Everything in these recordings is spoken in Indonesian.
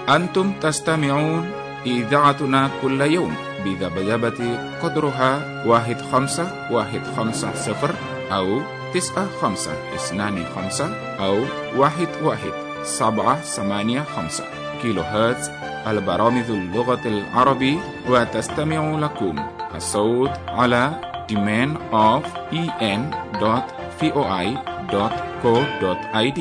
أنتم تستمعون إذاعتنا كل يوم بذبذبة قدرها 1510 أو 9525 أو 11785 كيلو هرتز. البرامج اللغة العربية، وتستمع لكم الصوت على demand of en.voi.co.id.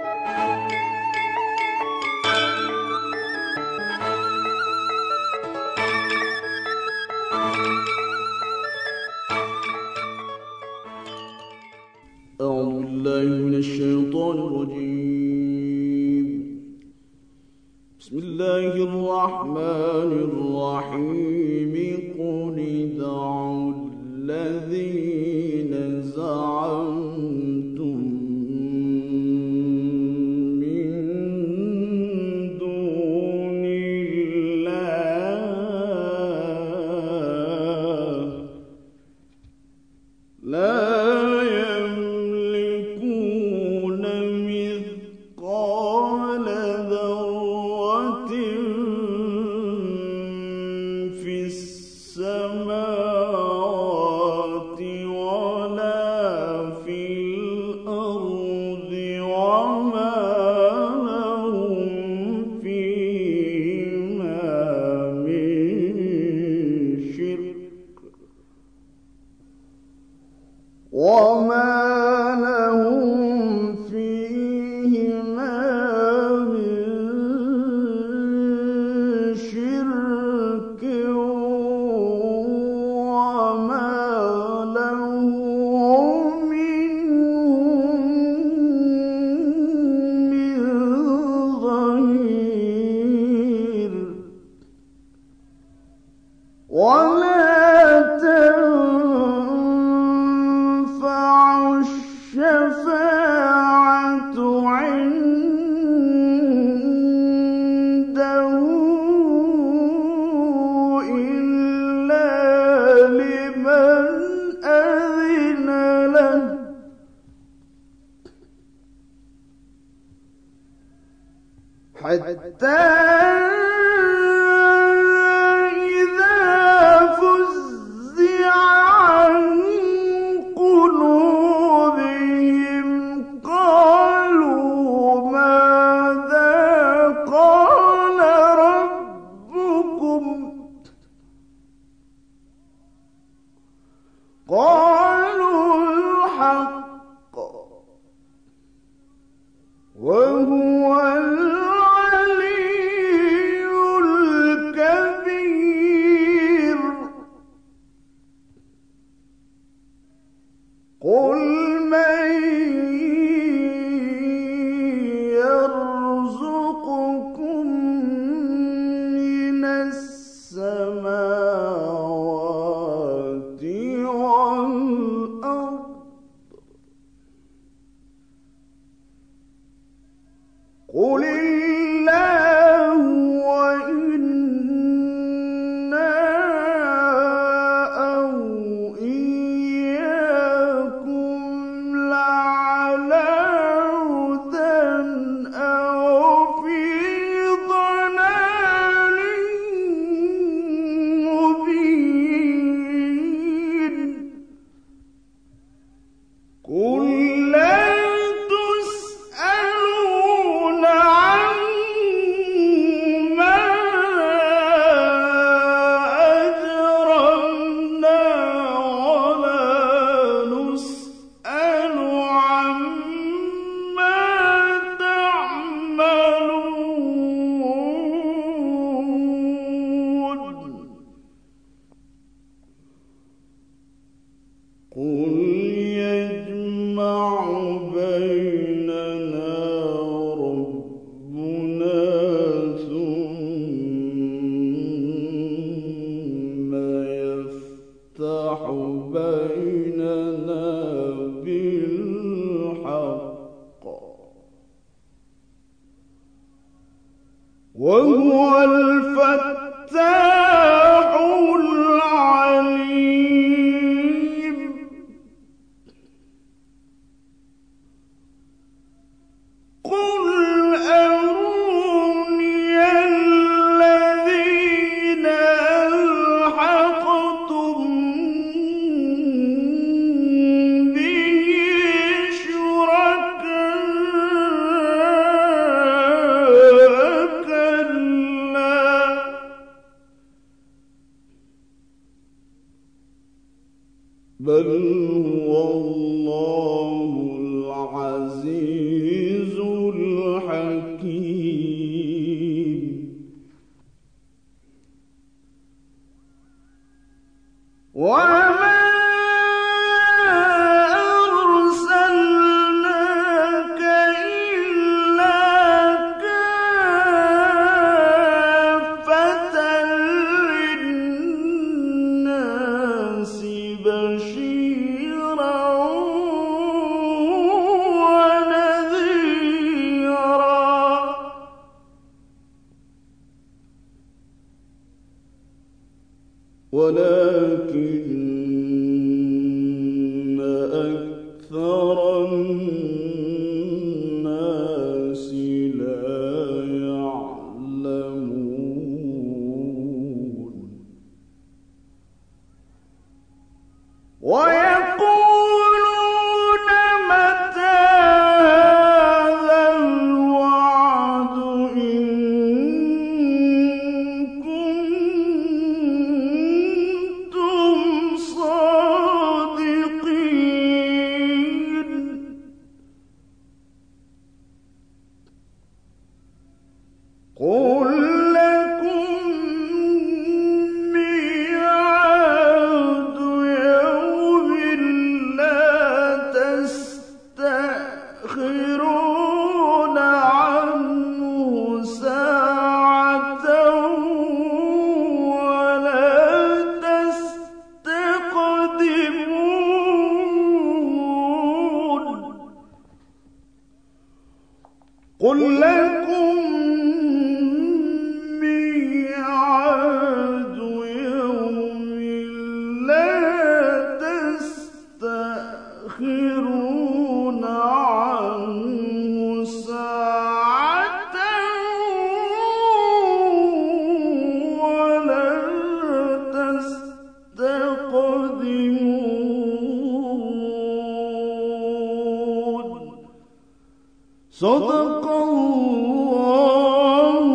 أعوذ بالله من الشيطان الرجيم. بسم الله الرحمن الرحيم. قل ادعوا الذين زعمتم من دون الله لا حتى إذا فزع عن قلوبهم قالوا ماذا قال ربكم قالوا الحق وهو قل من يرزقكم من السماوات والأرض قل الله وإنا أو إياكم لعلى هدى أو في ضلال مبين قل لا تسألون عما ولكن أكثر الناس لا يعلمون ويقولون متى هذا الوعد إن كنتم صادقين قل لكم ميعاد يوم لا تستأخرون عنه ساعة ولا تستقدمون قل لكم ميعاد يوم لا تستأخرون عنه ساعة ولا تستقدمون صدق الله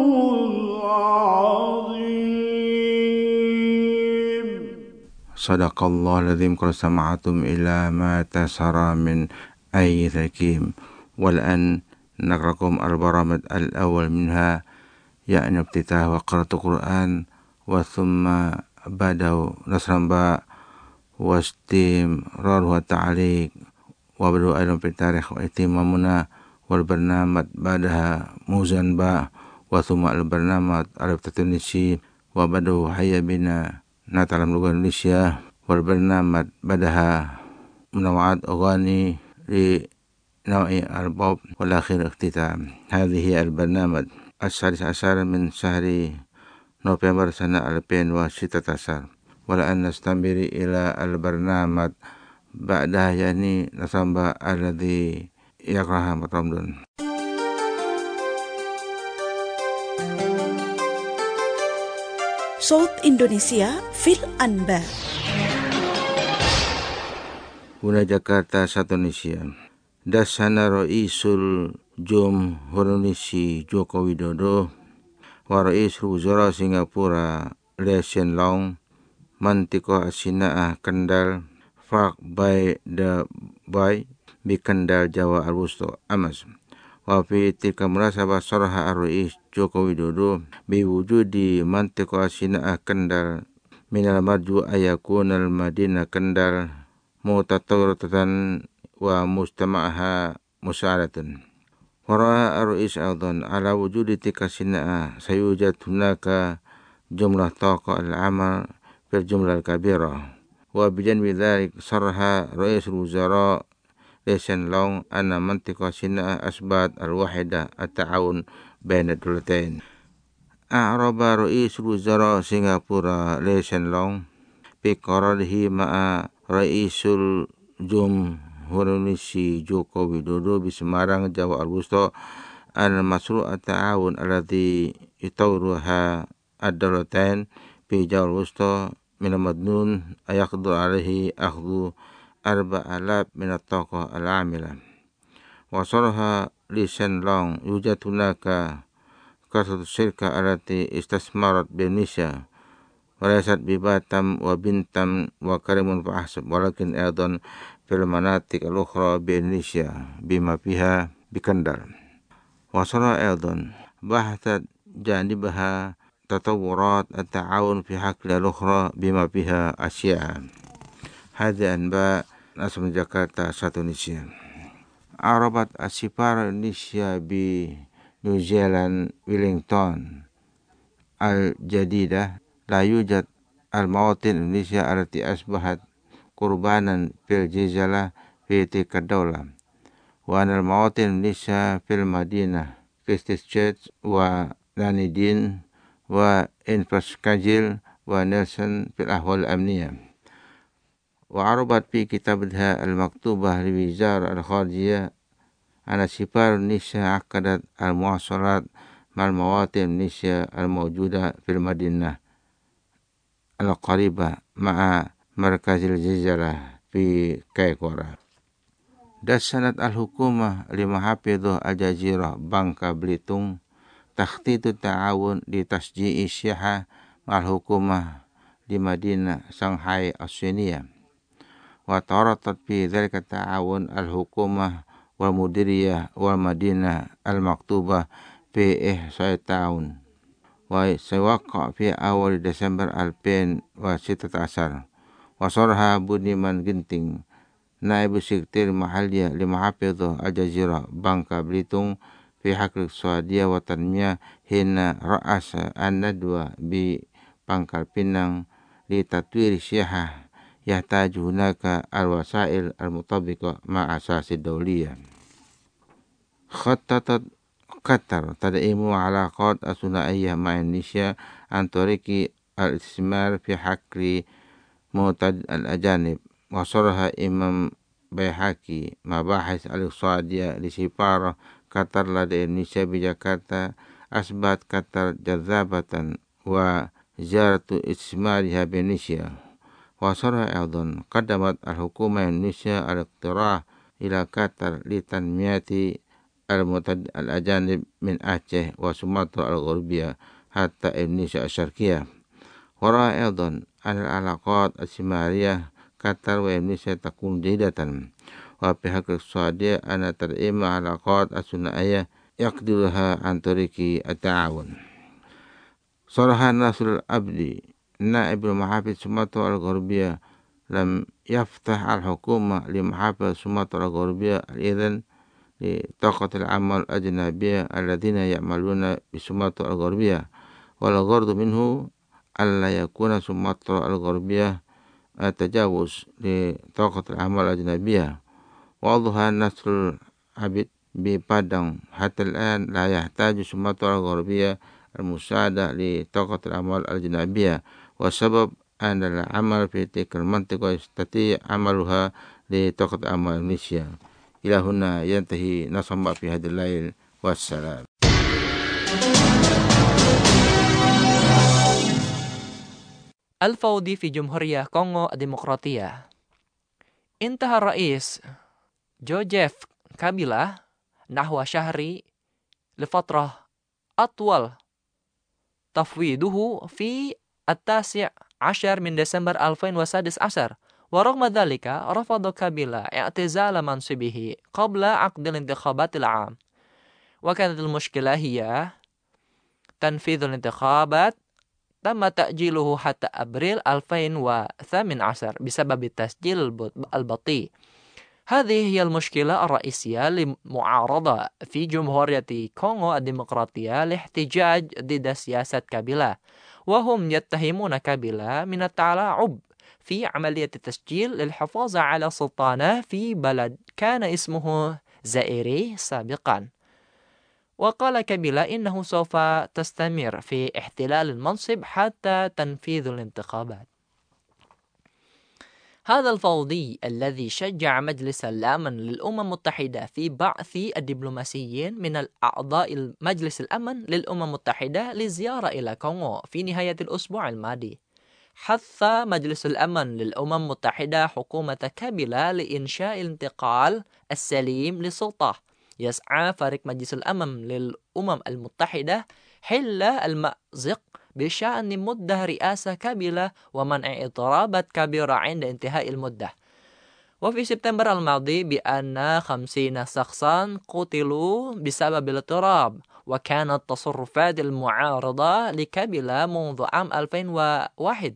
العظيم Sadaqallahu alazim. Qul sama'atum ila ma tasara min ayyi thakim. Wal'an nakrakum al-baramad al-awwal minha ya'ni ibtitah wa qiratu Qur'an wa thumma badaw nasran ba wa istimrar wa ta'liq wa badu aydan fi tarikh wa itimamuna wal barnamaj badaha muzan ba wa thumma al-barnamaj al-ibtatunisi wa badu hayya bina natalam lugar Indonesia wal barnamaj badaha munawa'at aghani li nawa'i al-bab wal akhir ikhtitam. Hadhihi al-barnamaj as-sadis asar min syahri November sana 2016 wala an nastamiri ila al-barnamaj ba'dah yani nasamba alladhi yakraha Ramadan. Saut Indonesia Fil Anbar. Huna Jakarta Satu Indonesia. Dasana Raisul Jumhur Indonesia Joko Widodo wa Raisul Wuzara Singapura Lee Hsien Loong mantiko asina'ah Kendal Fak by the by bi Kendal Jawa Al-Wusta Amas wa fi tilka munasabah saraha ar-Rais Joko Widodo bi wujudi mantiko asina'ah Kendal minal marju ayakuna al-Madinah Kendal mutatawratan wa mustama'aha musa'adatun. Wara'a ar-Rais aidan ala wujudi tilka sina'ah sayujad hunaka jumlah taqa al-amal fil jumlah al-kabirah wa bijanbi dhalik sarha Raisul Wuzara Lee Hsien Loong anna mantiqa sina'ah asbat al-wahidah at-ta'awun baina ad-dawlatain. A'raba Raisul Wuzara Singapura Lee Hsien Loong bi qararihi ma'a Raisul Jumhur Indonesia Joko Widodo di Semarang Jawa Al-Wusta al-masru' at-ta'awun alladhi yutawruha ad-dawlatain bi Jawa Al-Wusta min al-madnun ayaqdu alaihi akhdhu 4,000 min at-taqah al-amila wa sarha Lee Hsien Loong yujad hunaka kasatu syirka allati istasmarat bi Indonesia walaysat bi Batam wa Bintam wa Karimun fa ahsab walakin aidan fil manatik al-ukhra bi Indonesia bima fiha bi Kendal wa sarha aidan bahatat janibaha tatawurat at-ta'awun fi hakli al-ukhra bima fiha asya'. Hadha anba nasm Jakarta Satu Indonesia. Arabat asifar Indonesia bi New Zealand Wellington al-jadidah la yujad al-mawatin Indonesia allati asbahat qurbanan fil jizalah fi tilka dawlah wa al-mawatin Indonesia fil Madinah Christchurch wa Dunedin wa Invercargill ونيلسون في الأحوال الأمنية. وعربت في كتابها المكتوبة لوزارة الخارجية أن سفارة إندونيسيا عقدت المواصلات مع المواطن إندونيسيا الموجودة في المدينة القريبة مع مركز الجزيرة في كايكورا. دشنت الحكومة لمحافظ الجزيرة بانكا بليتونغ تخطيط التعاون لتشجيع السياحة مع الحكومة لمدينة شنغهاي الصينية. وتورطت في ذلك التعاون الحكومة والمديرية والمدينة المكتوبة في إحصاء التعاون، وسيوقع في أول ديسمبر 2016. وصرح بونيمان جنتينغ نائب السكرتير المحلي لمحافظ الجزيرة بانكا بليتونغ في حقل السعودية والتنمية حين رأس الندوة ببانكر بينانغ لتطوير السياحة يحتاج هناك الوسائل المطابقة مع أساس الدولية. خططت قطر تدعيم علاقات الثنائية مع إندونيسيا عن طريق الاستثمار في حقل معتاد الأجانب. وصرح إمام بيحكي مباحث الاقتصادية لسفارة قطر لدى إندونيسيا بجاكرتا أثبت قطر جذابة وزيارة استثمارها بإندونيسيا. وصرح أيضا قدمت الحكومة الإندونيسية الاقتراح إلى قطر لتنمية المعتاد الأجانب من أعشه وسومطرة الغربية حتى إندونيسيا الشرقية. ورأى أيضا أن العلاقات الاستثمارية قطر وإندونيسيا تكون جيدة، وبحق السعودية أن تدعيم العلاقات الثنائية يقدرها عن طريق التعاون. صرح ناصر العبدي نائب المحافظ سومطرة الغربية لم يفتح الحكومة لمحافظ سومطرة الغربية الإذن لطاقة العمل الأجنبية الذين يعملون بسومطرة الغربية، والغرض منه ألا يكون سومطرة الغربية تجاوز لطاقة العمل الأجنبية. وأوضح نصر العبد ببادang حتى الآن لا يحتاج سومطرة الغربية المساعدة لطاقة العمل الأجنبية، والسبب أن العمل في تلك المنطقة يستطيع عملها لطاقة العمل إندونيسيا. إلى هنا ينتهي نصب في هذا الليل، والسلام. الفوضى في جمهورية كونغو الديمقراطية. انتهى الرئيس جوزيف كابيلا نحو شهر لفترة أطول تفويضه في 19 من ديسمبر 2016. ورغم ذلك رفض كابيلا اعتزال منصبه قبل عقد الانتخابات العام. وكانت المشكلة هي تنفيذ الانتخابات تم تأجيله حتى أبريل 2018 بسبب التسجيل البطيء. هذه هي المشكلة الرئيسية للمعارضة في جمهورية كونغو الديمقراطية لاحتجاج ضد سياسة كابيلا، وهم يتهمون كابيلا من التلاعب في عملية التسجيل للحفاظ على سلطانه في بلد كان اسمه زائري سابقا. وقال كابيلا إنه سوف تستمر في احتلال المنصب حتى تنفيذ الانتخابات. هذا الفوضي الذي شجع مجلس الأمن للأمم المتحدة في بعث الدبلوماسيين من الأعضاء مجلس الأمن للأمم المتحدة لزيارة إلى كونغو في نهاية الأسبوع الماضي. حث مجلس الأمن للأمم المتحدة حكومة كابيلا لإنشاء الانتقال السليم للسلطة. يسعى فريق مجلس الأمن للأمم المتحدة حل المأزق بشأن مدة رئاسة كابيلا ومنع اضطرابات كبيرة عند انتهاء المدة. وفي سبتمبر الماضي بأن 50 شخصا قتلوا بسبب الاضطراب. وكانت تصرفات المعارضة لكابيلا منذ عام 2001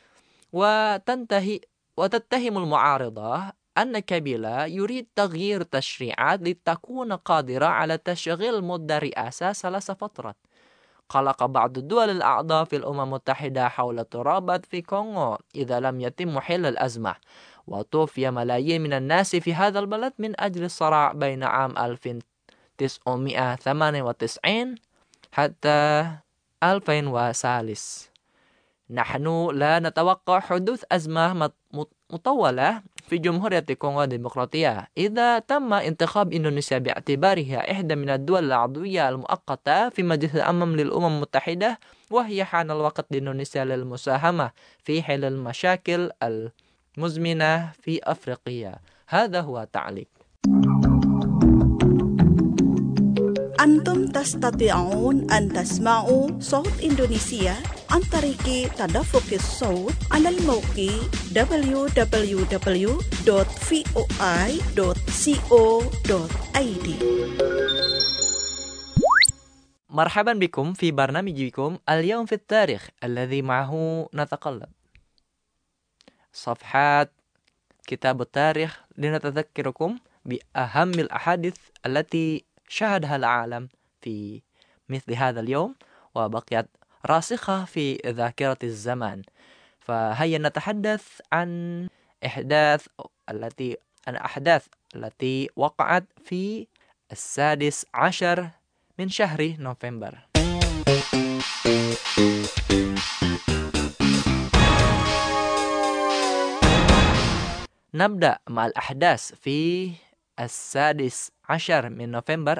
وتتهم المعارضة أن كابيلا يريد تغيير تشريعات لتكون قادرة على تشغيل مدة رئاسة 3 فترات. قلق بعض الدول الأعضاء في الأمم المتحدة حول اضطرابات في كونغو إذا لم يتم حل الأزمة. وتوفي ملايين من الناس في هذا البلد من أجل الصراع بين عام 1998 حتى 2003. نحن لا نتوقع حدوث أزمة مطولة في جمهورية كونغو الديمقراطية إذا تم انتخاب إندونيسيا باعتبارها إحدى من الدول العضوية المؤقتة في مجلس الأمن للأمم المتحدة، وهي حان الوقت لإندونيسيا للمساهمة في حل المشاكل المزمنة في أفريقيا. هذا هو تعليق. أنتم تستطيعون أن تسمعوا صوت إندونيسيا عن طريق تدفق الصوت على الموقع www.voi.co.id. مرحبا بكم في برنامجكم اليوم في التاريخ الذي معه نتقلب صفحات كتاب التاريخ لنتذكركم بأهم الأحاديث التي شهدها العالم في مثل هذا اليوم وبقيت راسخة في ذاكرة الزمان. فهيا نتحدث عن الأحداث التي وقعت في 16 من شهر نوفمبر. نبدأ مع الأحداث في 16 من نوفمبر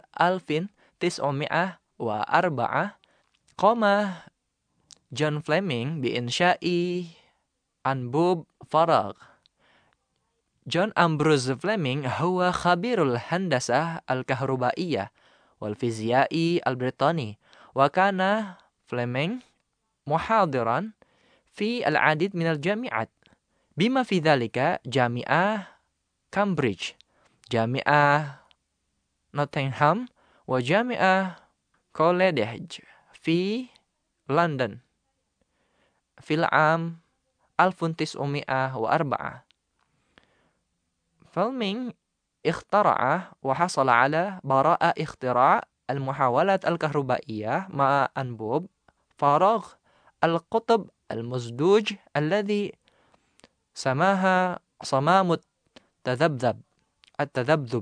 1904. قام جون فليمنغ بإنشاء أنبوب فراغ. جون أمبروز فليمنغ هو خبير الهندسة الكهربائية والفيزيائي البريطاني، وكان فليمنغ محاضرا في العديد من الجامعات بما في ذلك جامعة كامبريدج، جامعة نوتنغهام، وجامعة كوليدج في لندن في العام 1904. فليمنغ اخترع وحصل على براءة اختراع المحولات الكهربائية مع أنبوب فراغ القطب المزدوج الذي سماها صمام التذبذب.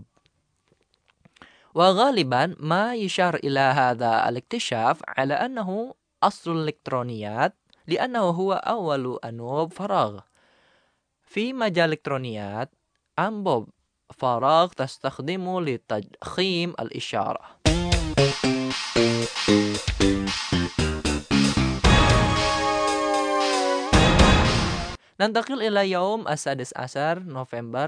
وغالبا ما يشار إلى هذا الاكتشاف على أنه أصل الإلكترونيات، لأنه هو أول أنبوب فراغ. في مجال الإلكترونيات أنبوب فراغ تستخدم لتضخيم الإشارة. ننتقل إلى يوم 16 نوفمبر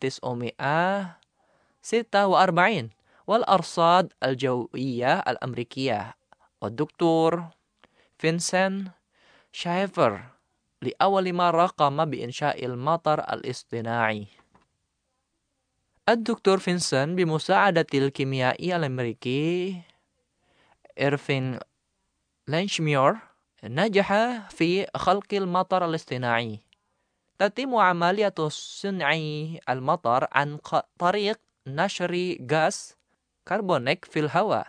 1946 والأرصاد الجوية الأمريكية، والدكتور فينسنت شايفر لأول مرة قام بإنشاء المطر الاصطناعي. الدكتور فينسنت بمساعدة الكيميائي الأمريكي إيرفين لانشميور نجح في خلق المطر الاصطناعي. تتم عملية صنع المطر عن طريق نشر غاز كربونيك في الهواء،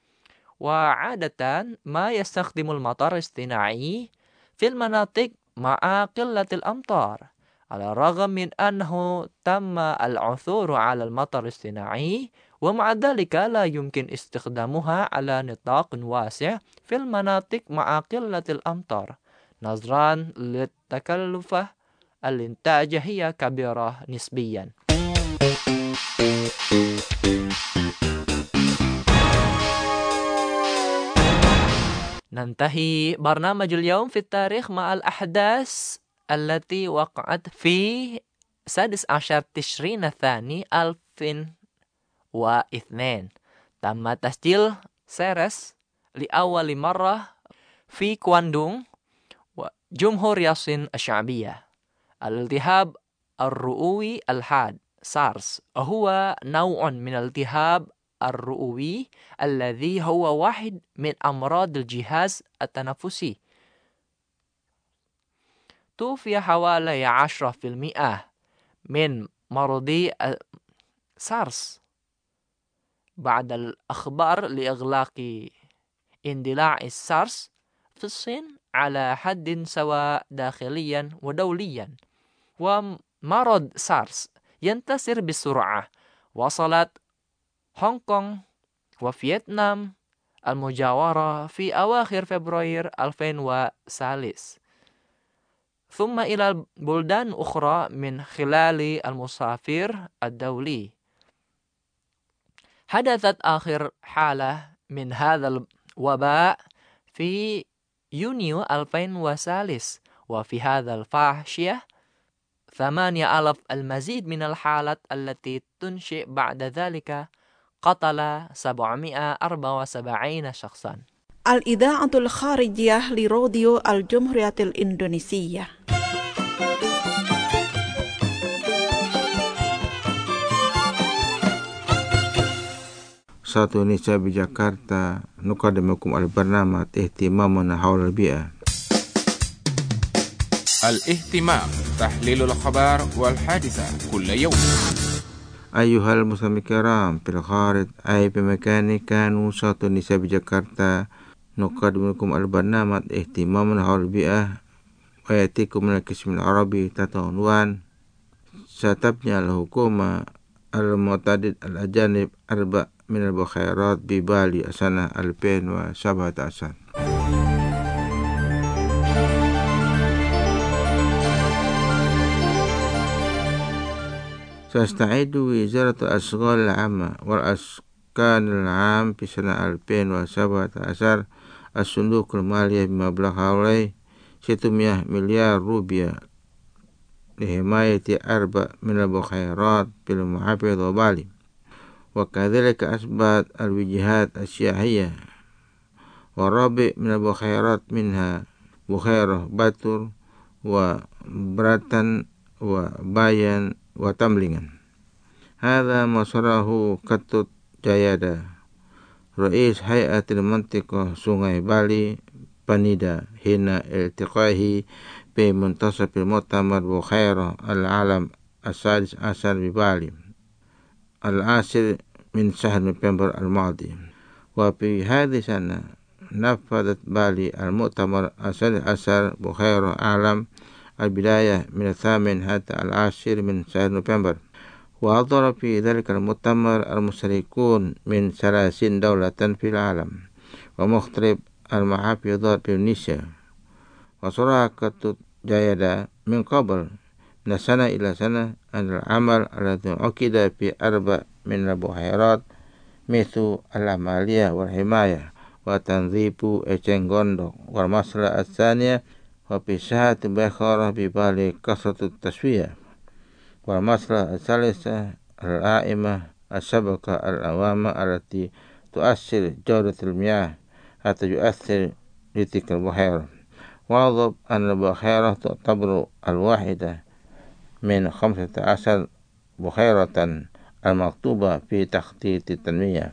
وعادة ما يستخدم المطر الاصطناعي في المناطق مع قلة الأمطار. على الرغم من أنه تم العثور على المطر الاصطناعي، ومع ذلك لا يمكن استخدامها على نطاق واسع في المناطق مع قلة الأمطار نظرا للتكلفة الإنتاج هي كبيرة نسبيا. ننتهي برنامج اليوم في التاريخ مع الأحداث التي وقعت في 16 تشرين الثاني 2002. تم تسجيل سيرس لأول مرة في كواندونغ وجمهورية الصين الشعبية. الالتهاب الرئوي الحاد سارس هو نوع من الالتهاب الرئوي الذي هو واحد من أمراض الجهاز التنفسي. توفي حوالي 10% من مرضي سارس بعد الأخبار لإغلاق اندلاع السارس في الصين على حد سواء داخليا ودوليا. ومرض سارس ينتشر بسرعة. وصلت هونغ كونغ وفيتنام المجاورة في أواخر فبراير 2003. ثم إلى بلدان أخرى من خلال المسافر الدولي. حدثت آخر حالة من هذا الوباء في يونيو 2003 وفي هذا الفاحشة 8,000 المزيد من الحالات التي تنشئ بعد ذلك قتل 774 شخصا. الإذاعة الخارجية لراديو الجمهورية الإندونيسية. Satu Indonesia di Jakarta نقدمكم البرنامج اهتمامنا حول البيئة. الاهتمام تحليل الأخبار والحادثة كل يوم. أيها المستمعين الكرام في الخارج أي بمكان كانوا satu Indonesia di Jakarta نقدمكم البرنامج اهتمامنا حول البيئة ويأتيكم من القسم العربي تحت عنوان ستبني الحكومة المعتدل الأجانب 4 من البحيرات ببالي سنة 2017. تستعد وزارة الأشغال العامة والأسكان العام في سنة 2017 الصندوق المالي بمبلغ حوالي 600 مليار روبيا لحماية 4 من البحيرات في المحافظة بالي. وكذلك أثبت الوجهات السياحية والرابع من البحيرات منها بحيرة باتور وبراتن وبايان وتملينgan. هذا ما صرحه كتوت جايادا رئيس هيئة المنطقة سونغاي بالي بانيدا حين التقائه بمنتصف المؤتمر بحيرة العالم 16 ببالي 10 من شهر نوفمبر الماضي. وفي هذه السنة نفذت بالي المؤتمر 16 بحيرة عالم البداية من 8 حتى 10 من شهر نوفمبر. وحضر في ذلك المؤتمر المشاركون من 30 دولة في العالم ومختلف المحافظات في إندونيسيا. وصرح كتوت جايادا من قبل من سنة إلى سنة أن العمل الذي عقد في 4 من البحيرات مثل العملية والحماية وتنظيف eceng gondok. والمسألة الثانية وفي ساحة بخارة ببالي كثرة التسوية. والمسألة الثالثة العائمة الشبكة العوامة التي تؤثر جودة المياه حتى يؤثر لتلك البحيرة. وأضاف أن البحيرة تعتبر الواحدة من 15 بحيرة المكتوبة في تخطيط التنمية.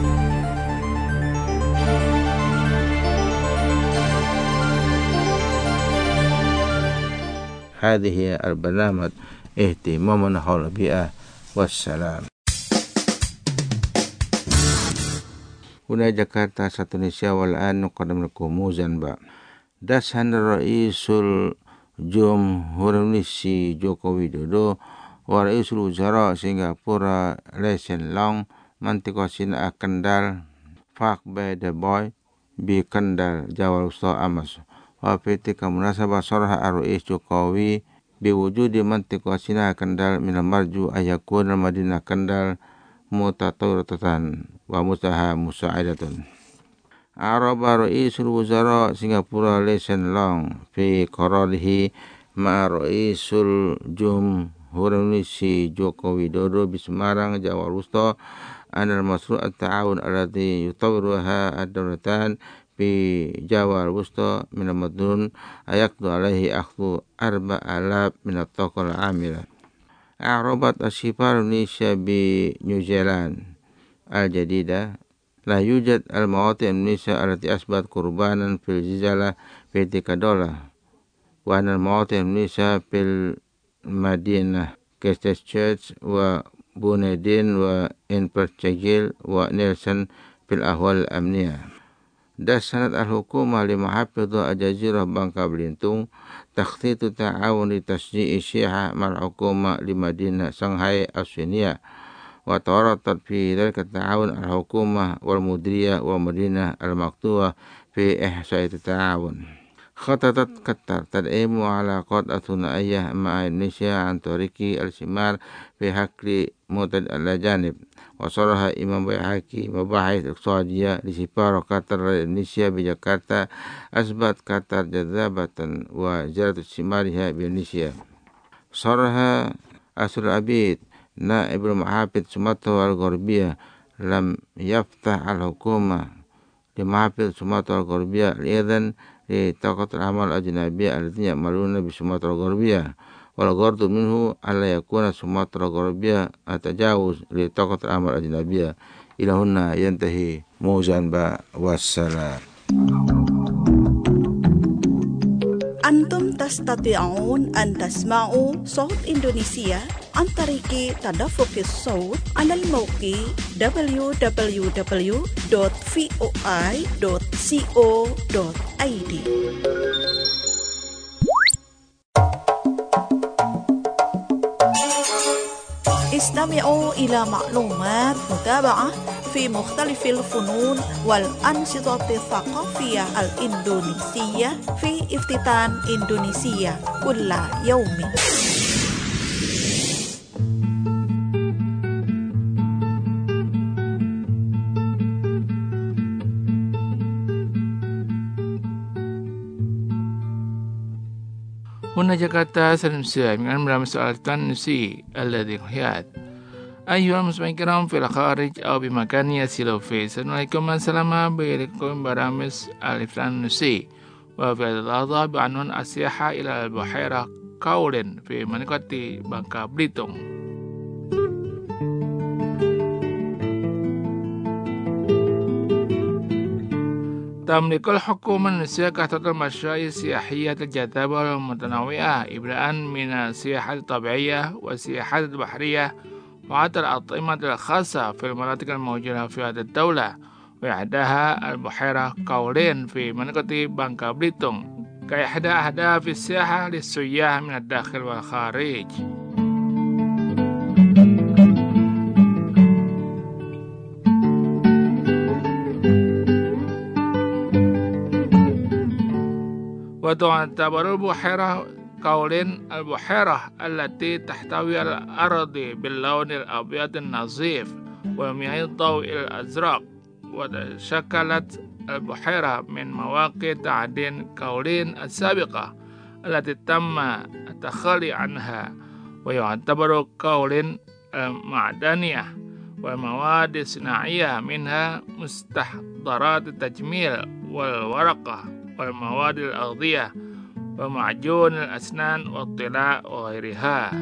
هذه هي البرنامج اهتمامنا حول البيئة والسلام. هنا جاكرتا satu Indonesia والآن نقدم لكم موزنبا. Dashan Raisul Jumhur Indonesia Joko Widodo wa Raisul Wuzara Singapura Lee Hsien Loong mantikosin Kendal Fak Bay The Boy bi Kendal Jawa Wusta Amas. Wa fitika munasabah sarah Ar-Rais Jokowi biwujudi mantikosin Kendal min marju ayakun Madinah Kendal mutatawratan wa musaha musaidatun. Araba Raisul Wuzara Singapura Lee Hsien Loong fi qararihi ma Raisul Jumhur Indonesia Joko Widodo di Semarang Jawa Wusta anal masru' at-ta'awun alladhi yutawwiruha ad-dawlatan fi Jawa Wusta min al-madrun ayaqdu alaihi akhdhu 4,000 min at-taqal amila. Arabat Asifar Indonesia bi New Zealand al-jadida la yujad al-mawati' Indonesia allati asbat qurbanan fil zilzala fi Tikadola wa anal mawati' Indonesia fil Madinah Christchurch wa Bunedin wa Invercargill wa Nelson fil ahwal al-amniyah. Dashanat al-hukumah li muhafidhu al-jazirah Bangka Belitung takhtitu ta'awun li tasji'i syiah mal-hukumah li Madinah Shanghai Australia. وتورطت في ذلك التعاون الحكومة والمديرية والمدينة المكتوبة في إحصائية التعاون. خططت قطر تدعيم علاقات الثنائية مع إندونيسيا عن طريق الاستثمار في حقل معتاد الأجانب. وصرح إمام بيهقي مباحث اقتصادية لسفارة قطر لإندونيسيا بجاkarta أثبت قطر جذابة وزيادة استثمارها بإندونيسيا. صرح أسر العبيد نائب المحافظ سوماترا الغربية لم يفتح الحكومة لمحافظ سوماترا الغربية الإذن لطاقة العمل الأجنبية الذين يعملون بسوماترا الغربية، والغرض منه ألا يكون سوماترا الغربية التجاوز لطاقة العمل الأجنبية. إلى هنا ينتهي موزان والسلام. أنتم تستطيعون أن تسمعوا صوت إندونيسيا عن طريق تدفق الصوت على الموقع www.voi.co.id. استمعوا إلى معلومات متابعة في مختلف الفنون والأنشطة الثقافية الإندونيسية في افتتان إندونيسيا كل يوم. هنا جاكرتا سنمسيا من أمر مسألة النسي الذي هيات. أيها المسلمين الكرام في الخارج أو بمكان يسيروا فيه، سنعليكم السلام بكم برامج الافتتان النسي، وفي هذا اللحظة بعنوان السياحة إلى البحيرة كاولين في منطقة بانكا بليتونغ. تملك الحكومة النسية كثرة المشاريع السياحية الجاذبة والمتنوعة، ابتداء من السياحة الطبيعية والسياحة البحرية وحتى الأطعمة الخاصة في المناطق الموجودة في هذه الدولة، وإحداها البحيرة كاولين في منطقة بانكا بليتونغ كإحدى أهداف السياحة للسياح من الداخل والخارج. وتعتبر البحيرة كاولين البحيرة التي تحتوي على الأرض باللون الأبيض النظيف والمياه الضوء الأزرق. وتشكلت البحيرة من مواقع تعدين كاولين السابقة التي تم التخلي عنها. ويعتبر كاولين المعدنية والمواد الصناعية منها مستحضرات التجميل والورقة والمواد الأغذية ومعجون الأسنان والطلاء وغيرها.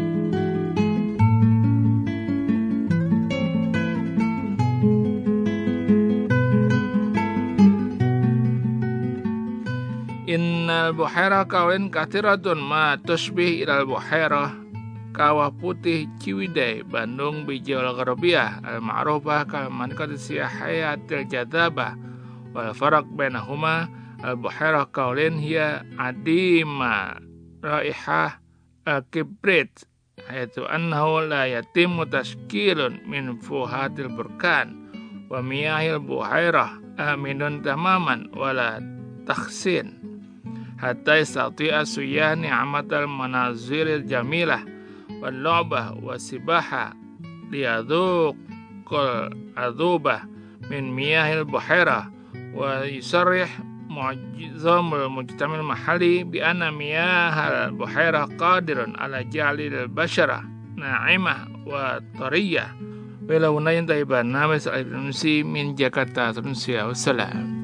إن البحيرة كاولين كثيرة ما تشبه إلى البحيرة Kawah Putih Ciwidey Bandung Bijil Gharbiyah المعروفة كمنطقة السياحية الجاذبة. والفرق بينهما البحيرة كاولين هي عديمة رائحة الكبريت، حيث أنه لا يتم تشكيل من فوهات البركان، ومياه البحيرة آمن تماما ولا تخزين، حتى يستطيع السياح نعمة المناظر الجميلة واللعبة والسباحة ليذوق العذوبة من مياه البحيرة. ويصرح معظم المجتمع المحلي بأن مياه البحيرة قادر على جعل البشرة ناعمة وطرية. ولو ينتهي برنامج الإندونيسي من جاكرتا إندونيسيا والسلام.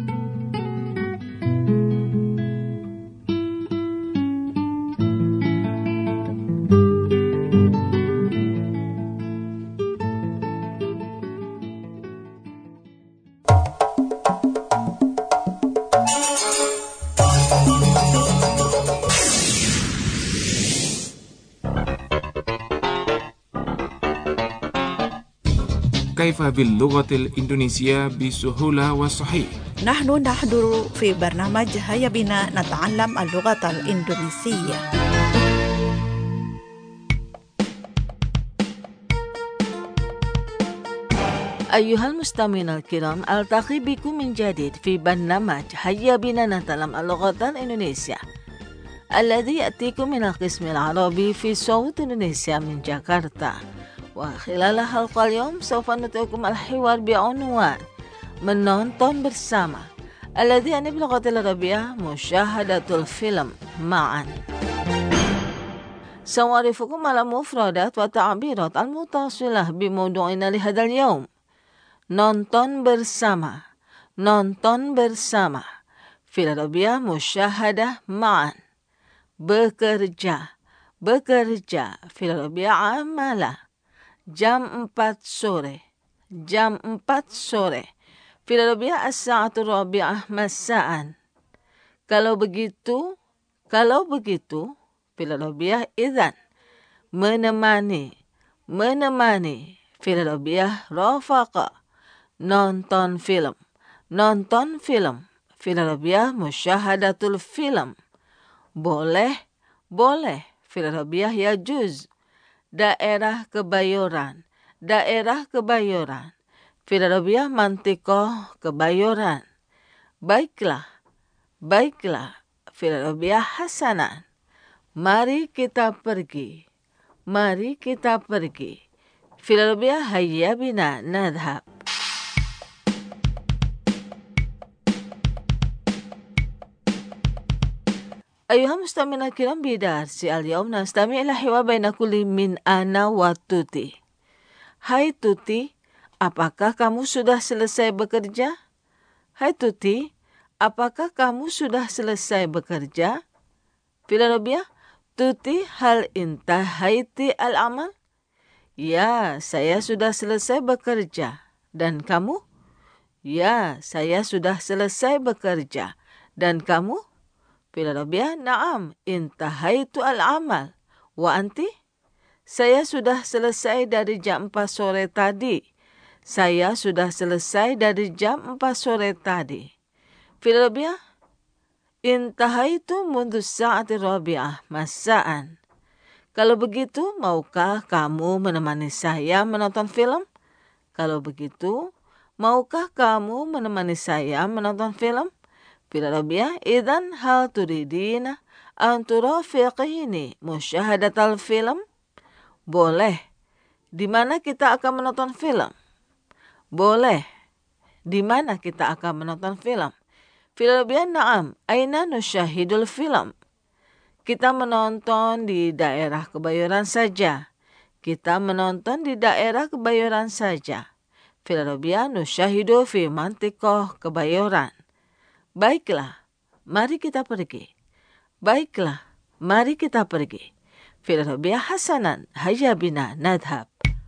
كيف باللغة الإندونيسية بسهولة وصحيح؟ نحن نحضر في برنامج هيا بنا نتعلم اللغة الإندونيسية. أيها المستمعين الكرام، ألتقي بكم من جديد في برنامج هيا بنا نتعلم اللغة الإندونيسية الذي يأتيكم من القسم العربي في صوت إندونيسيا من جاكرتا. وخلال حلقة اليوم سوف نترككم الحوار بعنوان menonton bersama الذي يعني باللغة العربية مشاهدة الفيلم معا. سأعرفكم على مفردات وتعبيرات المتصلة بموضوعنا لهذا اليوم. Nonton bersama. Nonton bersama. Fil Arabiyah musyahadah ma'an. Bekerja. Bekerja. Fil Arabiyah amalah. Jam 4 sore. Jam 4 sore. Fil Arabiyah as-sa'atu rabi'ah masa'an. Kalau begitu. Fil Arabiyah idzan. Menemani. Menemani. Fil Arabiyah rafaqa. Nonton film. Nonton film. Fil Arabiyah musyahadatul film. Boleh. Boleh. Fil Arabiyah yajuz. Daerah Kebayoran. Daerah Kebayoran. Fil Arabiyah mantikoh Kebayoran. Baiklah. Baiklah. Fil Arabiyah hasanan. Mari kita pergi. Mari kita pergi. Fil Arabiyah hayya bina nadhab. أيها المستمعين الكرام، بدرس اليوم نستمع إلى حوار بين كل من أنا وتوتي. Hai Tuti, apakah kamu sudah selesai bekerja? Hai Tuti, apakah kamu sudah selesai bekerja? Fil Arabiyah, Tuti hal intahaiti al-amal? Ya, saya sudah selesai bekerja. Dan kamu? Ya, saya sudah selesai bekerja. Dan kamu? Fil Arabiyah, na'am, intahaitu al-amal. Wa anti? Saya sudah selesai dari jam 4 sore tadi. Saya sudah selesai dari jam 4 sore tadi. Fil Arabiyah, intahaitu mundu sa'ati rabi'ah masa'an. Kalau begitu, maukah kamu menemani saya menonton film? Kalau begitu, maukah kamu menemani saya menonton film? Fil Arabiyah, idzan hal turidina an turafiqini musyahadatal film? Boleh. Di mana kita akan menonton film? Boleh. Di mana kita akan menonton film? Fil Arabiyah, na'am, aina nusyahidul film? Kita menonton di daerah Kebayoran saja. Kita menonton di daerah Kebayoran saja. Fil Arabiyah, nusyahidu fi mantikoh Kebayoran. Baiklah, mari kita pergi. Baiklah, mari kita pergi. Fil Arabiyah hasanan, hayya bina nadhab.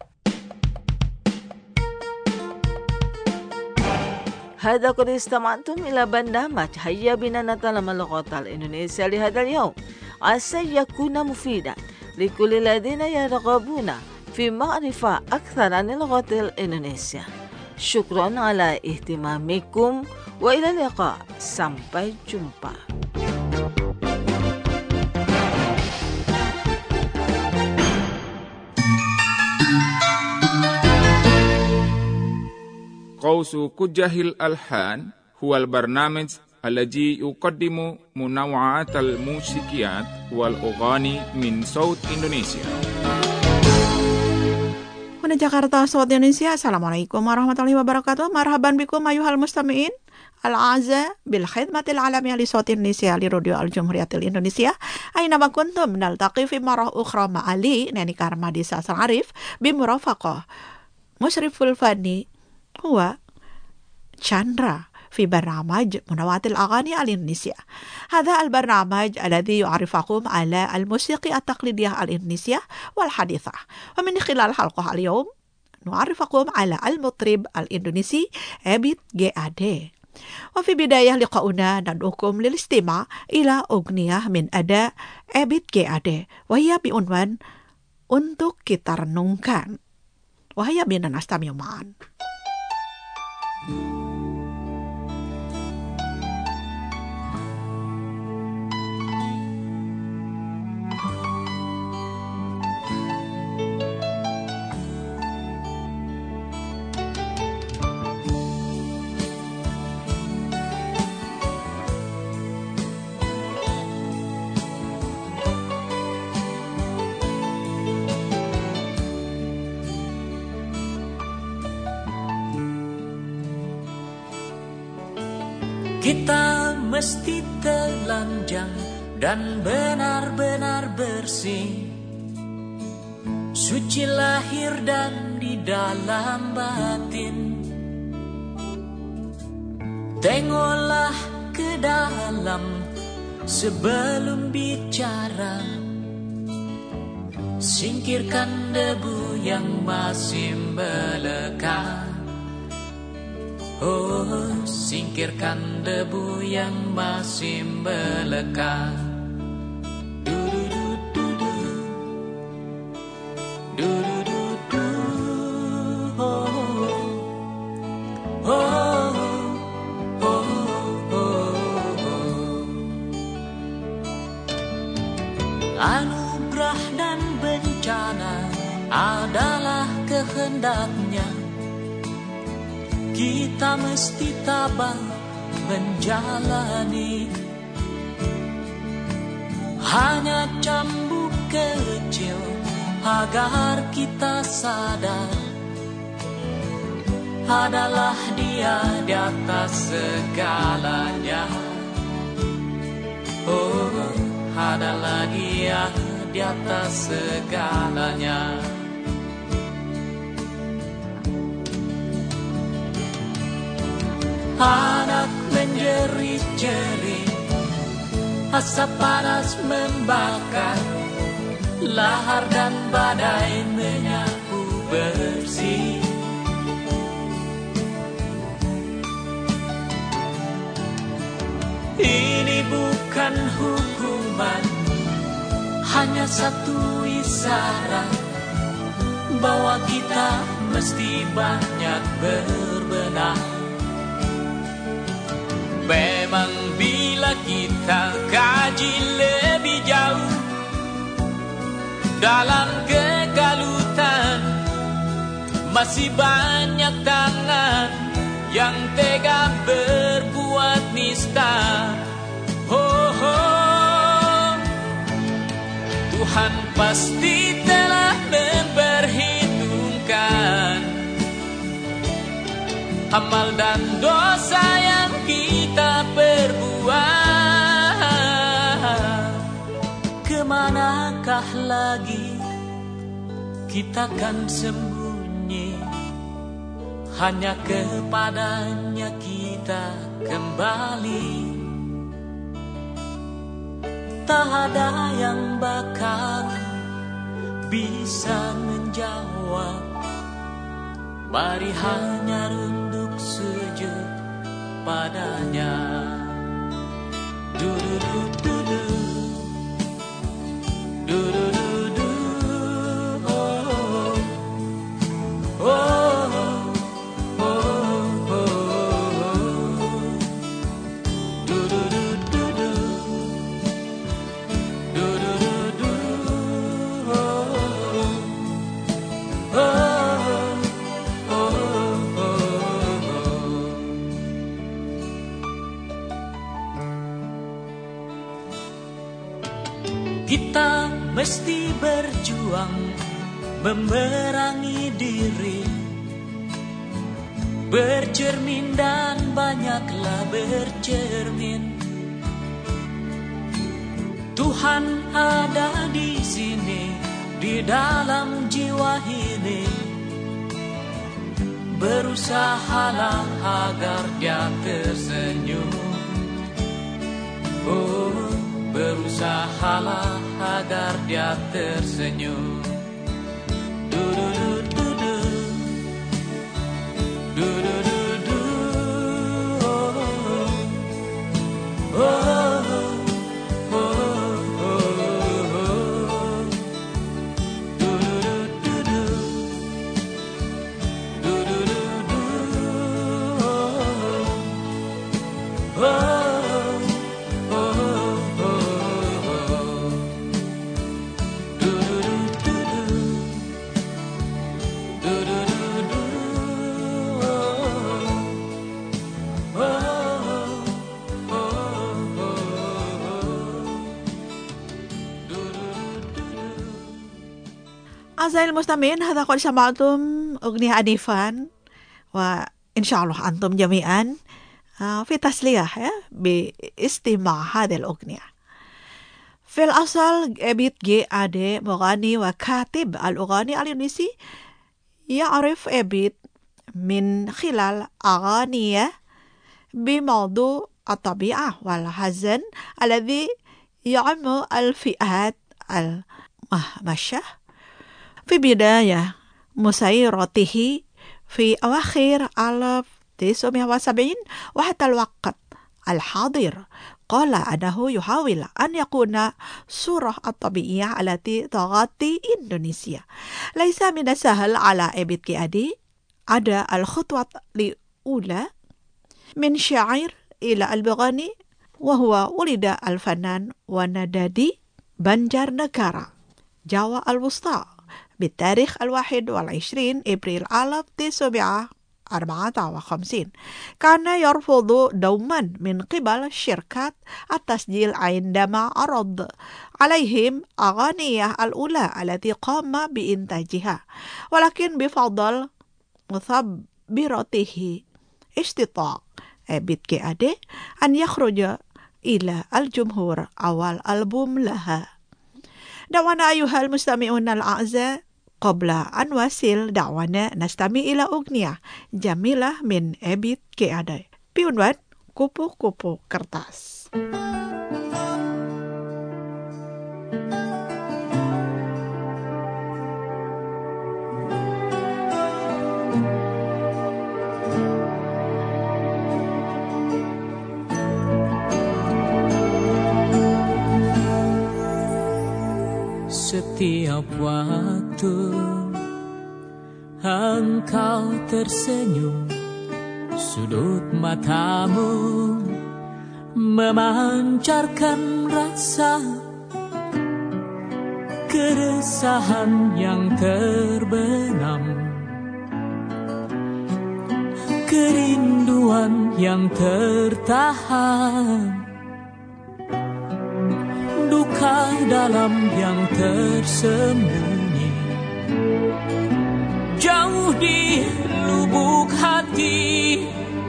هذا قد استمعتم إلى برنامج هيا بنا نتعلم اللغة الإندونيسية لهذا اليوم. عسى يكون مفيدا لكل الذين يرغبون في معرفة أكثر عن اللغة الإندونيسية. شكرا على اهتمامكم وإلى اللقاء. Sampai jumpa. قوس كجه الألحان هو البرنامج الذي يقدم منوعات الموسيقيات والأغاني من صوت إندونيسيا. Huna Jakarta, Sobat Indonesia. Assalamualaikum warahmatullahi wabarakatuh. Marhaban bikum ayuhal mustami'in al-a'za bil khidmatil alamiyah li Sobat Indonesia li Radio Al-Jumhuriyatil Indonesia. Aynama kuntum naltaqi fi marah ukhra ma'ali Neni Karmadi Sasal Arif bimurafaqah Musyriful Fani huwa Chandra في برنامج منوعات الأغاني الإندونيسية. هذا البرنامج الذي يعرفكم على الموسيقى التقليدية الإندونيسية والحديثة. ومن خلال حلقة اليوم نعرفكم على المطرب الإندونيسي أبيت GAD. وفي بداية لقاؤنا ندعوكم للاستماع إلى أغنية من أداء أبيت GAD وهي بعنوان Untuk Kita Renungkan. وهي بنا نستمع معا. Kita mesti telanjang dan benar-benar bersih, suci lahir dan di dalam batin. Tengoklah ke dalam sebelum bicara, singkirkan debu yang masih melekat. Oh, singkirkan debu yang masih melekat. Anugerah dan bencana adalah kehendaknya. Kita mesti tabah menjalani. Hanya cambuk kecil agar kita sadar, adalah Dia di atas segalanya. Oh, adalah Dia di atas segalanya. Anak menjerit-jerit, asap panas membakar, lahar dan badai menyapu bersih. Ini bukan hukuman, hanya satu isyarat bahwa kita mesti banyak berbenah. Memang bila kita kaji lebih jauh dalam kegalutan, masih banyak tangan yang tega berbuat nista. Oh, oh. Tuhan pasti telah memperhitungkan amal dan dosa yang kita perbuat. Kemanakah lagi kita kan sembunyi? Hanya kepadanya kita kembali. Tak ada yang bakal bisa menjawab. Mari hanya runduk sujud padanya. Du-du-du-du-du, du-du-du-du, oh, oh, oh, oh, oh, du-du-du-du-du, du-du-du-du, oh, oh. Kita mesti berjuang memerangi diri, bercermin dan banyaklah bercermin. Tuhan ada di sini, di dalam jiwa ini. Berusahalah agar Dia tersenyum. Oh, berusahalah agar Dia tersenyum. Du-du-du-du-du, du-du-du-du, oh, oh, oh, oh, du-du-du-du-du, du-du-du-du, oh, oh. Azail mustamin hata qad sama'tum ugni adifan wa insyaallah antum jami'an في تسلية باستماع هذه الأغنية. في الأصل إبيت جي أدي مغني وكاتب الأغاني الإندونيسي. يعرف إبيت من خلال أغانيه بموضوع الطبيعة والحزن الذي يعم الفئات المهمشة. في بداية مسيرته في أواخر 1970 وحتى الوقت الحاضر قال أنه يحاول أن يكون صورة الطبيعية التي تغطي إندونيسيا. ليس من السهل على إبيت كي أدي. ada الخطوة الأولى من شاعر إلى المغني، وهو ولد الفنان ونادادي بنجارنegara جاوا الوسطى بالتاريخ 21 إبريل 1954. كان يرفض دوما من قبل شركات التسجيل عندما عرض عليهم أغانيه الأولى التي قام بإنتاجها، ولكن بفضل مثابرته استطاع إبيت كي أدي أن يخرج إلى الجمهور أول ألبوم لها. دعونا أيها المستمعون الأعزاء، قبل أن نواصل دعوانا نستمع إلى أغنية جميلة من إبيت كي أدي بعنوان Kupu-Kupu Kertas. Setiap waktu engkau tersenyum, sudut matamu memancarkan rasa keresahan yang terbenam, kerinduan yang tertahan, duka dalam yang tersembunyi, jauh di lubuk hati.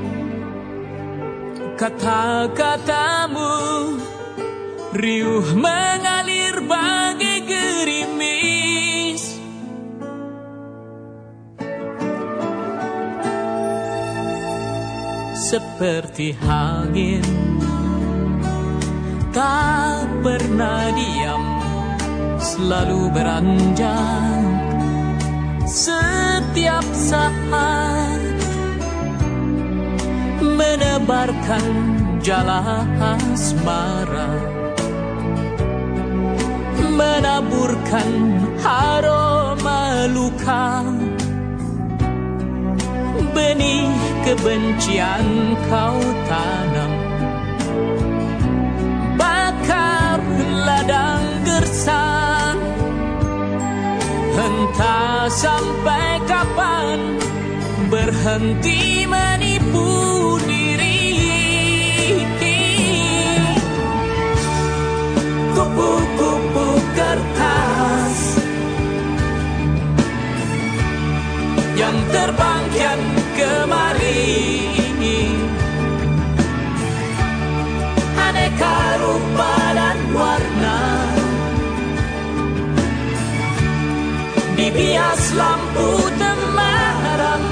Kata-katamu riuh mengalir bagai gerimis, seperti angin tak pernah diam, selalu beranjak setiap saat, menebarkan jala asmara, menaburkan aroma luka, benih kebencian kau tanam, bakar ladang gersang. Entah sampai kapan berhenti menipu diri. Kupu-kupu kertas yang terbang kian kemari, aneka rupa dan warna, dibias lampu temaram.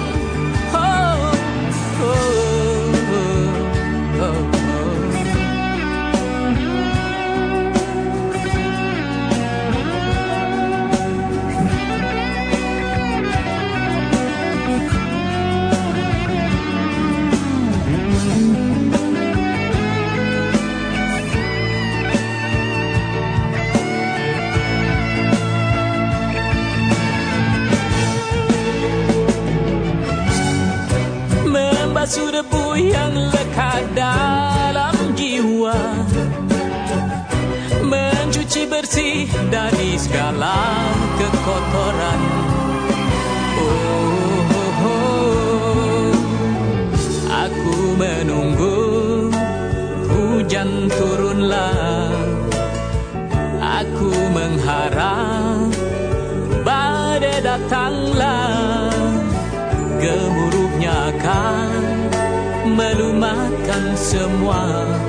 Membasuh debu yang lekat dalam jiwa, mencuci bersih dari segala kekotoran. Aku menunggu hujan turunlah, aku mengharap badai datanglah, gemuruhnya akan melumah musnahkan semua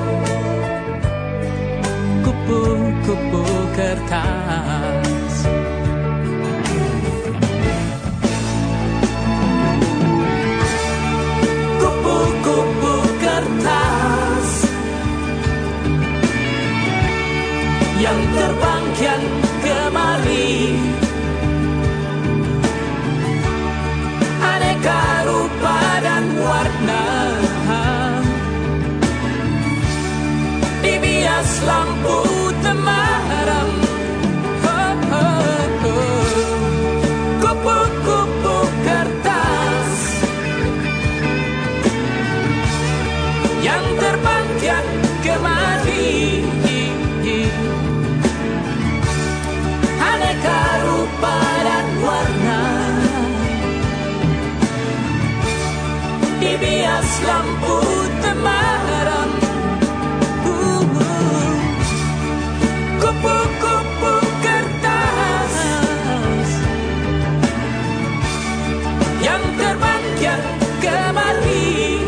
kupu-kupu kertas. Kupu-kupu kertas yang terbang kian kemari, aneka rupa dan warna, dibias lampu temaram. Kupu-kupu kertas yang terbang kian kemari, aneka rupa dan warna, dibias lampu temaram. Kupu-kupu kertas yang terbang kian kemari,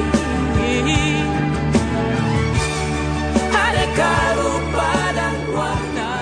aneka rupa dan warna,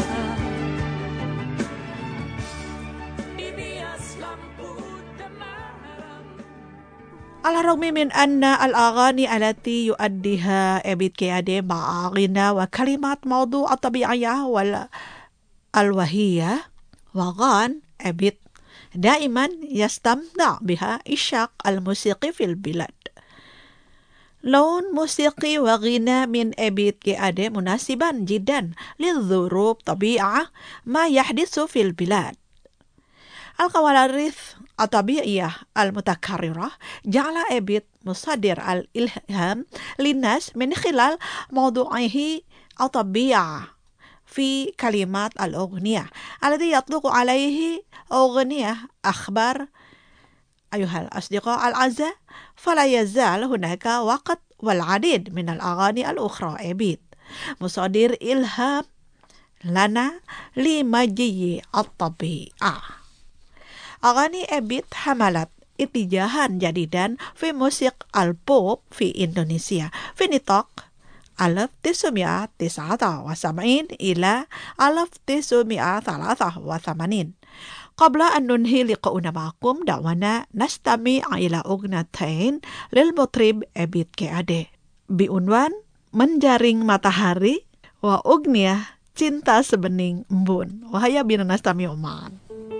dibias lampu temaram. Al-ragmi min anna al-aghani alati yuaddiha Ebit Keade ma'aghina wa kalimat mawdu' at-tabi'iyah wal al-wahiyah wa ghan Ebit daiman yastamda' biha isyaq al-musiqi fil bilad. لون موسيقي وغناء من أبيت كيادة مناسبا جدا للظروف طبيعة ما يحدث في البلاد. الكواليس الطبيعية المتكررة جعل أبيت مصدر الإلهام للناس من خلال موضوعه الطبيعة في كلمات الأغنية الذي يطلق عليه أغنية أخبار. أيها الأصدقاء الأعزاء، فلا يزال هناك وقت والعديد من الأغاني الأخرى أبيت مصادر إلهام لنا لمجيء الطبيعة. أغاني أبيت حملت اتجاها جديدا في موسيقى البوب في إندونيسيا في نطاق 1979 إلى 1983. قبل أن ننهي لقاءنا معكم دعونا نستمع إلى أغنيتين للمطرب أبيت كيادة بعنوان Menjaring Matahari wa Ugniyah Cinta Sebening Embun. Wahaya bina nastami'u ma'an.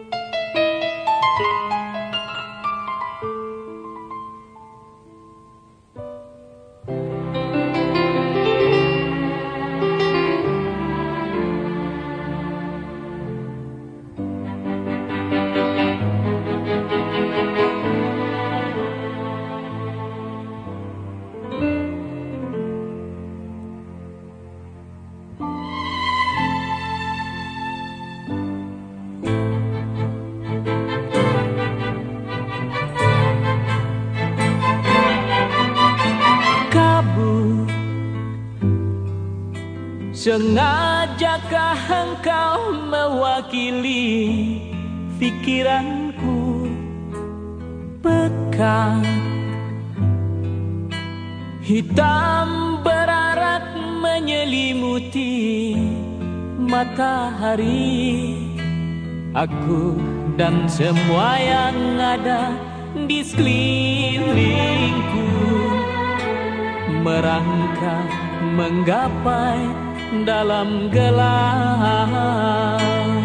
Sengajakah engkau mewakili pikiranku? Pekat hitam berarak menyelimuti matahari. Aku dan semua yang ada di sekelilingku merangkak menggapai dalam gelap.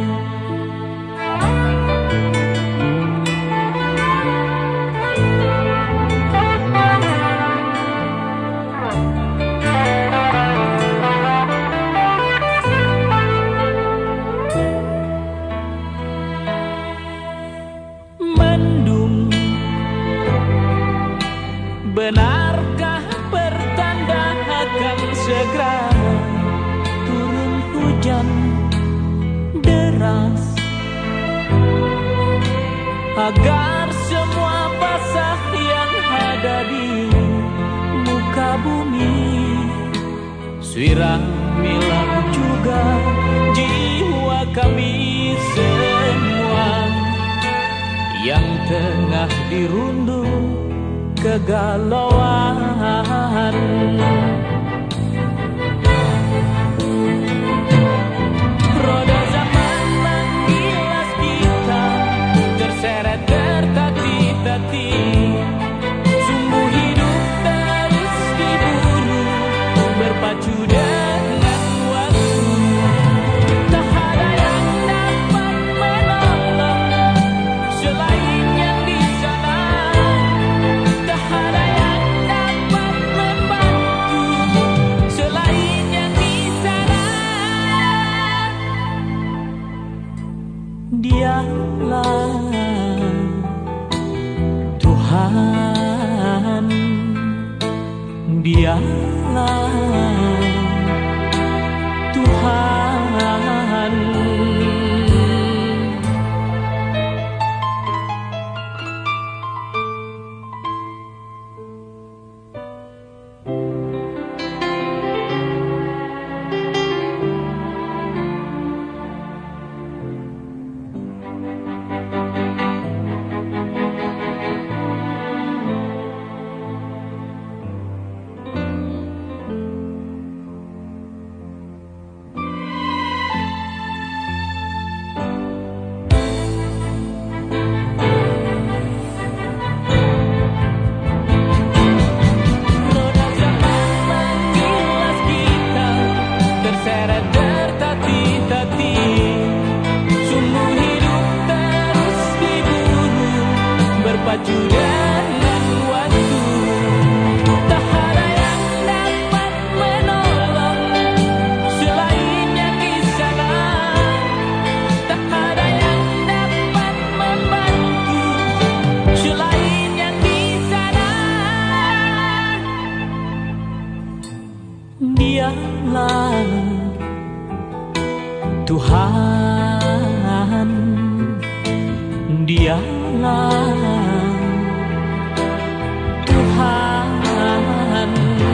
Mendung, benarkah pertanda akan segera hujan deras agar semua basah yang ada di muka bumi. Siramilah juga jiwa kami semua yang tengah dirundung kegalauan. Roda zaman menggilas kita, terseret tertatih-tatih. Sungguh hidup terus diburu, berpacu dengan waktu. Tak ada yang dapat menolong selain yang di sana. Tak ada yang dapat membantu selain yang di sana. Dialah Tuhan, Dialah Tuhan. Roda zaman menggilas kita, terseret tertatih-tatih. Sungguh hidup terus diburu, berpacu dengan waktu. Tak ada yang dapat menolong selain yang di sana. Tak ada yang dapat membantu selain yang di sana. Dialah Tuhan, Dialah Tuhan.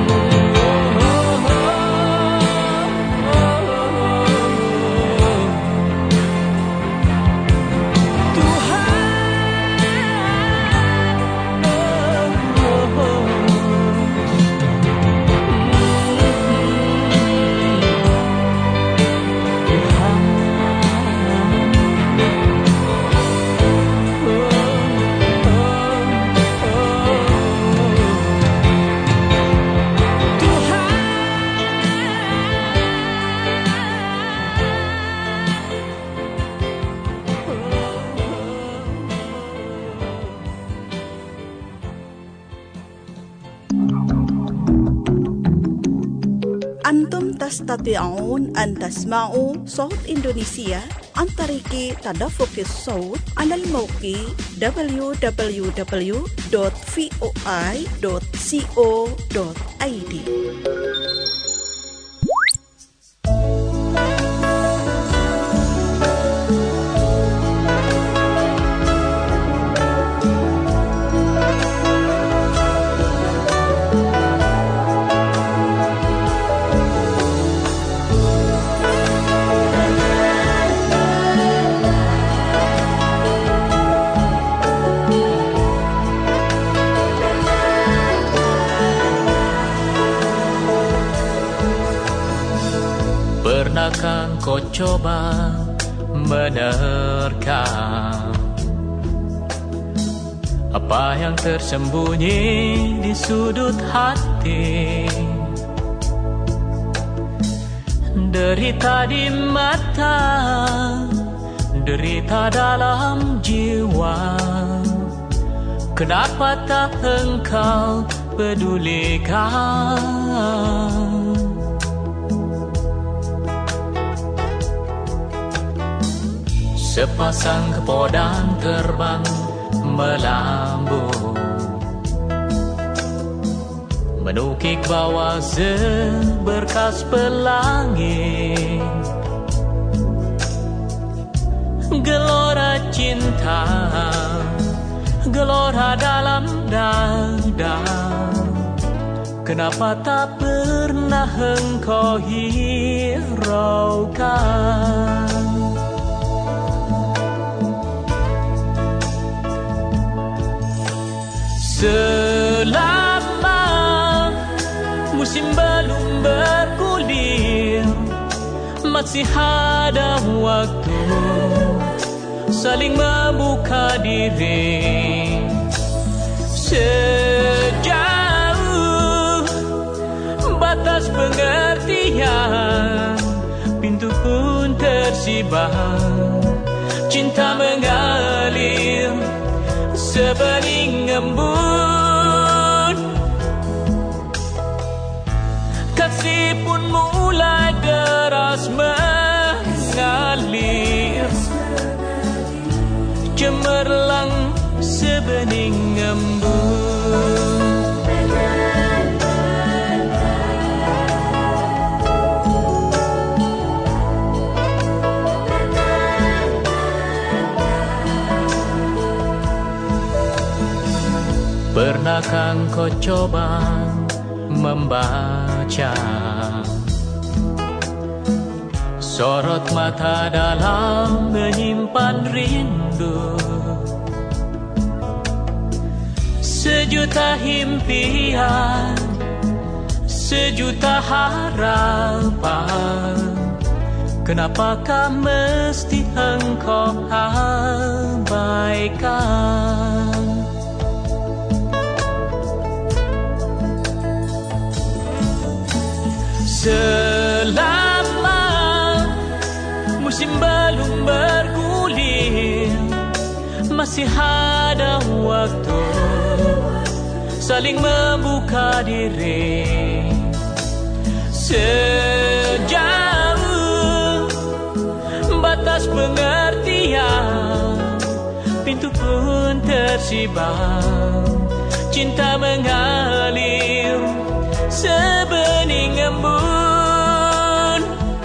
Antum tastati'un an tasma'u صوت Indonesia عن طريق تدفق الصوت على الموقع www.voi.co.id. Pernahkah kau coba menerka apa yang tersembunyi di sudut hati? Derita di mata, derita dalam jiwa. Kenapa tak engkau pedulikan? Sepasang kepodang terbang melambung, menukik bawah seberkas pelangi. Gelora cinta, gelora dalam dada. Kenapa tak pernah engkau hiraukan? Selama musim belum bergulir, masih ada waktu saling membuka diri. Sejauh batas pengertian, pintu pun tersibak. Cinta mengalir sebening embun, kasih pun mulai deras mengalir, cemerlang sebening embun. Pernahkah kau coba membaca sorot mata dalam menyimpan rindu? Sejuta impian, sejuta harapan, kenapakah mesti engkau abaikan? Selama musim belum bergulir, masih ada waktu saling membuka diri. Sejauh batas pengertian, pintu pun tersibak. Cinta mengalir sebening embun.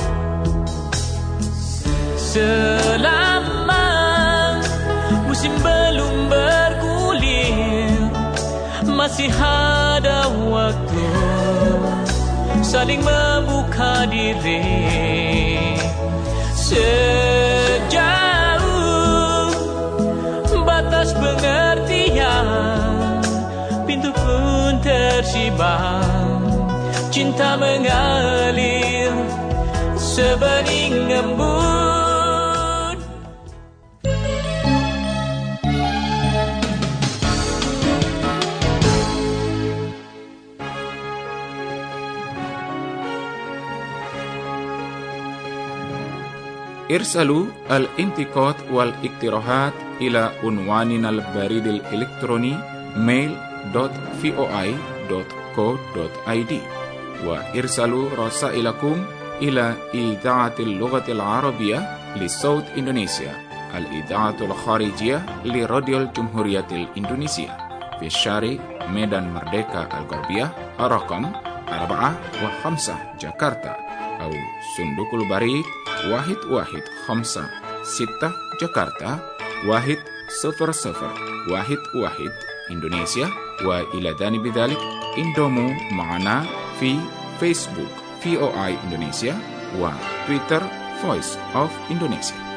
Selama musim belum bergulir, masih ada waktu saling membuka diri. Sejauh batas pengertian, pintu pun tersibak. Cinta mengalir sebening embun. Irsalu al-intiqad wal-iktirahat ila unwanina al-barid al-elektroni mail.voi.co.id wa irsalu rasailakum ila idaatil lughatil arabiyyah li Saut Indonesia al-idaatul kharijiyah li Radio Jumhuriyatil Indonesia fi Syari Medan Merdeka Al-Gharbiyah Rakam 4 Jakarta atau Sundukul Barid 115 Jakarta 10011 Indonesia wa ila dhani bidhalik indomu ma'ana fi Facebook VOI Indonesia wa Twitter Voice of Indonesia.